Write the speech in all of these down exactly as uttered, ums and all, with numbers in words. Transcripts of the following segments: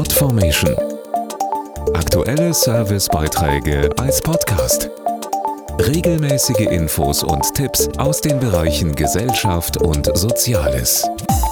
Podformation. Aktuelle Servicebeiträge als Podcast. Regelmäßige Infos und Tipps aus den Bereichen Gesellschaft und Soziales.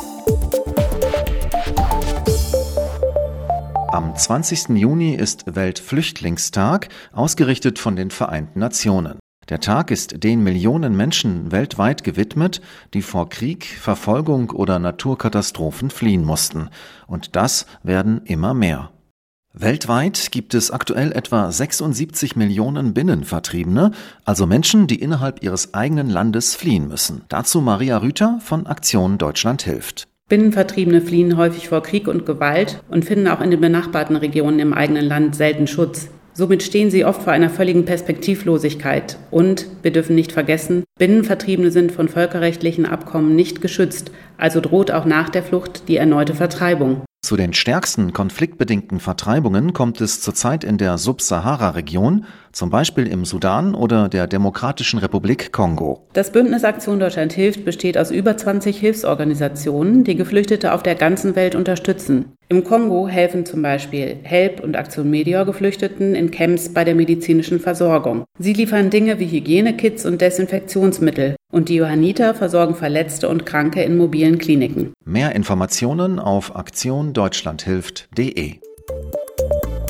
Am zwanzigsten Juni ist Weltflüchtlingstag, ausgerichtet von den Vereinten Nationen. Der Tag ist den Millionen Menschen weltweit gewidmet, die vor Krieg, Verfolgung oder Naturkatastrophen fliehen mussten. Und das werden immer mehr. Weltweit gibt es aktuell etwa sechsundsiebzig Millionen Binnenvertriebene, also Menschen, die innerhalb ihres eigenen Landes fliehen müssen. Dazu Maria Rüther von Aktion Deutschland hilft. Binnenvertriebene fliehen häufig vor Krieg und Gewalt und finden auch in den benachbarten Regionen im eigenen Land selten Schutz. Somit stehen sie oft vor einer völligen Perspektivlosigkeit. Und, wir dürfen nicht vergessen, Binnenvertriebene sind von völkerrechtlichen Abkommen nicht geschützt, also droht auch nach der Flucht die erneute Vertreibung. Zu den stärksten konfliktbedingten Vertreibungen kommt es zurzeit in der Subsahara-Region, zum Beispiel im Sudan oder der Demokratischen Republik Kongo. Das Bündnis Aktion Deutschland hilft besteht aus über zwanzig Hilfsorganisationen, die Geflüchtete auf der ganzen Welt unterstützen. Im Kongo helfen zum Beispiel HELP und Aktion Medior Geflüchteten in Camps bei der medizinischen Versorgung. Sie liefern Dinge wie Hygienekits und Desinfektionsmittel. Und die Johanniter versorgen Verletzte und Kranke in mobilen Kliniken. Mehr Informationen auf aktion deutschland hilft punkt de.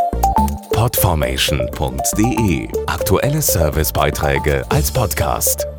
Podformation punkt de. Aktuelle Servicebeiträge als Podcast.